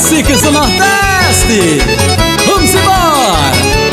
Caciques do Nordeste, vamos embora!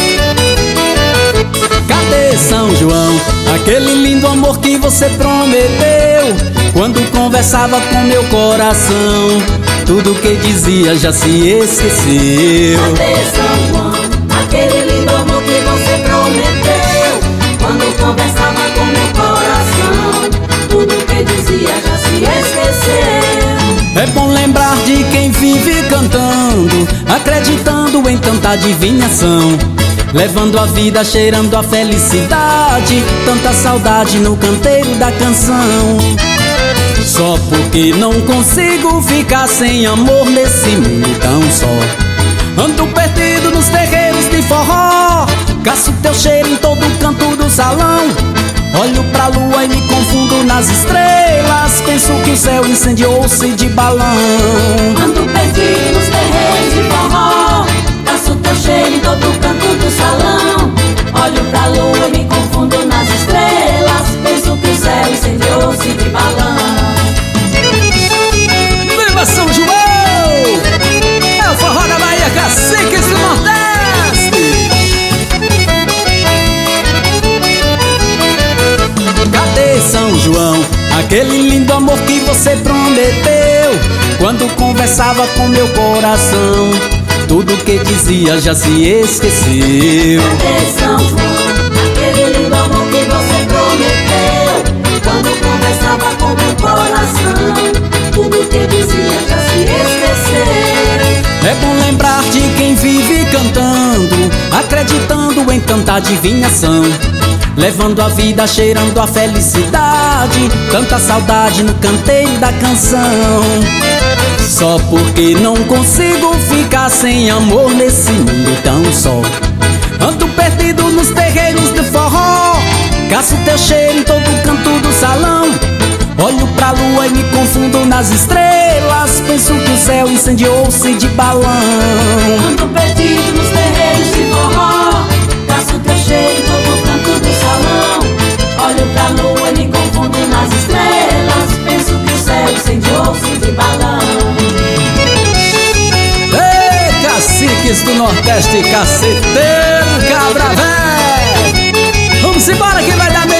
Cadê São João? Aquele lindo amor que você prometeu quando conversava com meu coração. Tudo que dizia já se esqueceu. Cadê São João? Aquele lindo amor que você prometeu quando conversava com meu coração. Tudo que dizia já se esqueceu. É bom lembrar de quem vive cantando, acreditando em tanta adivinhação, levando a vida, cheirando a felicidade, tanta saudade no canteiro da canção. Só porque não consigo ficar sem amor nesse mundo tão só. Ando perdido nos terreiros de forró, caço teu cheiro em todo canto do salão. Olho pra lua e me confundo nas estrelas, penso que o céu incendiou-se de balão. Ando perdido nos terreiros de forró, caço teu cheiro em todo canto do salão. Olho pra lua e me confundo nas estrelas, penso que o céu incendiou-se de balão. Viva São João! É o forró da Bahia, Caciques do Nordeste. Cadê São João? Aquele lindo amor que você prometeu quando conversava com meu coração. Tudo que dizia já se esqueceu. Cadê São João? Aquele lindo amor que você prometeu quando conversava com meu coração. Tudo que dizia já se esqueceu. É bom lembrar de quem vive cantando, acreditando em tanta adivinhação, levando a vida, cheirando a felicidade, tanta saudade no canteiro da canção. Só porque não consigo ficar sem amor nesse mundo tão só. Ando perdido nos terreiros de forró, caço teu cheiro em todo canto do salão. Olho pra lua e me confundo nas estrelas, penso que o céu incendiou-se de balão. Ando perdido nos terreiros de forró, caço teu cheiro em todo canto do salão. Olho pra lua e me confundo nas estrelas, penso que o céu incendiou-se de balão. Ei, Caciques do Nordeste, caceteiro, cabra véi! Vamos embora que vai dar